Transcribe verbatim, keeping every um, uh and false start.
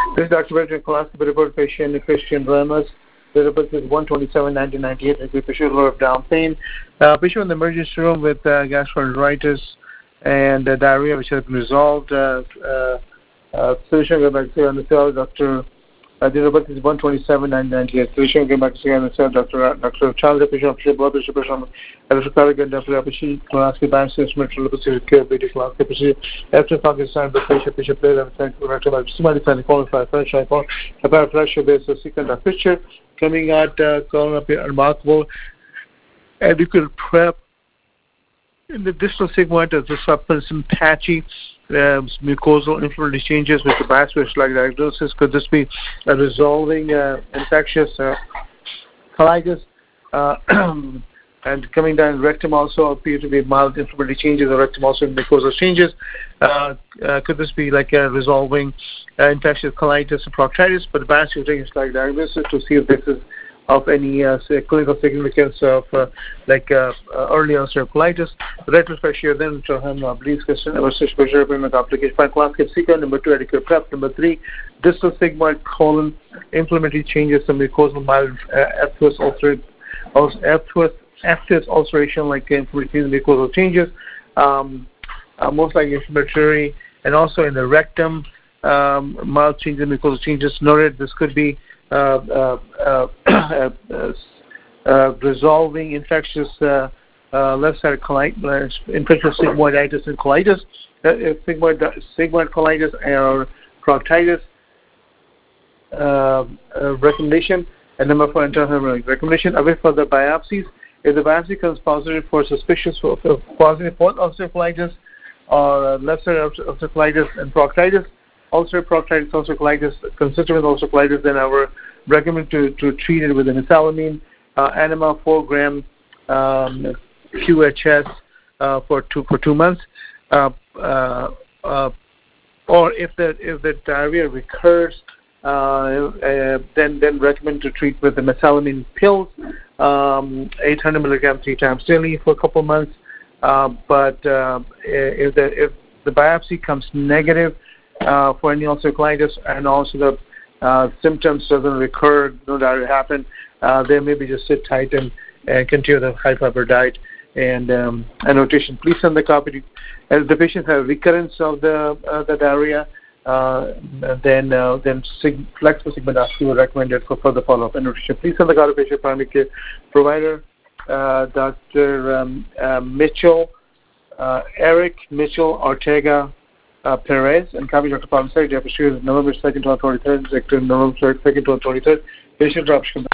This is Doctor Benjamin Kolaski, report patient Christian Ramos. The report is one twenty-seven nineteen ninety-eight. The patient of down pain. Uh, patient in the emergency room with uh, gastroenteritis and uh, diarrhea, which has been resolved. Uh, uh, uh, physician go back to on the cell. Doctor Uh, the report is one twenty-seven nineteen ninety-eight. Physician go back to on the cell. Doctor Doctor Charles, patient of blood pressure, patient of cardiac, Doctor Apishi Kolaski, Banks, Metro, Lopez, Care, Betty Kolaski, Apishi. After Pakistan, the patient, patient player, and thank you, Doctor Somebody can qualify fresh icon. About pressure based on second picture coming out, uh, calling up a remarkable adequate prep in the distal sigmoid as the substance and patchy uh, mucosal inflammatory changes with the biaspecific like diagnosis. Could this be a resolving uh, infectious uh, colitis? Uh, and coming down rectum also appear to be mild inflammatory changes, or rectum also mucosal changes. Uh, uh, could this be like a resolving uh, infectious colitis and proctitis? But the biopsy taking like diagnosis to see if this is of any uh, say, clinical significance of uh, like uh, uh, early ulcerative colitis. The rectal fascia then to him uh, bleeds question ever such pressure payment application. Fine class get sequence. Number two, adequate prep. Number three, distal sigmoid colon inflammatory changes, some mucosal mild uh, aphthous ulcerative aphthous aphthous ulceration like inflammatory mucosal changes, um, uh, most likely inflammatory, and also in the rectum um, mild changes in mucosal changes noted. This could be Uh, uh, uh, uh, uh, resolving infectious uh, uh, left-sided colitis, infectious sigmoiditis and colitis, uh, sigmoid, sigmoid colitis or proctitis. Uh, uh, recommendation and number four, internal recommendation away for the biopsies. If the biopsy comes positive for suspicious for, for positive for ulcerative colitis or uh, left-sided ulcerative colitis and proctitis. Ulcerative proctitis, ulcerative colitis, consistent with ulcerative colitis, then I would recommend to, to treat it with an mesalamine, uh, enema, four gram um, Q H S uh, for two for two months. Uh, uh, uh, or if the if the diarrhea recurs, uh, uh, then then recommend to treat with the mesalamine pills, um, eight hundred milligrams three times daily for a couple of months. Uh, but uh, if the if the biopsy comes negative Uh, for any ulcerative colitis, and also the uh, symptoms doesn't recur, no doubt it happened, uh, then maybe just sit tight and, and continue the high fiber diet and um, annotation. Please send the copy. To, as the patients have recurrence of the uh, the diarrhea, uh, then uh, then sig- flexible sigmoidoscopy will recommend it for further follow-up and nutrition. Please send the copy to patient primary care provider, uh, Doctor Um, uh, Mitchell, uh, Eric Mitchell Ortega. Uh, Perez and copy Doctor Palm November second to twenty-third, November second to twenty-third. Patient option.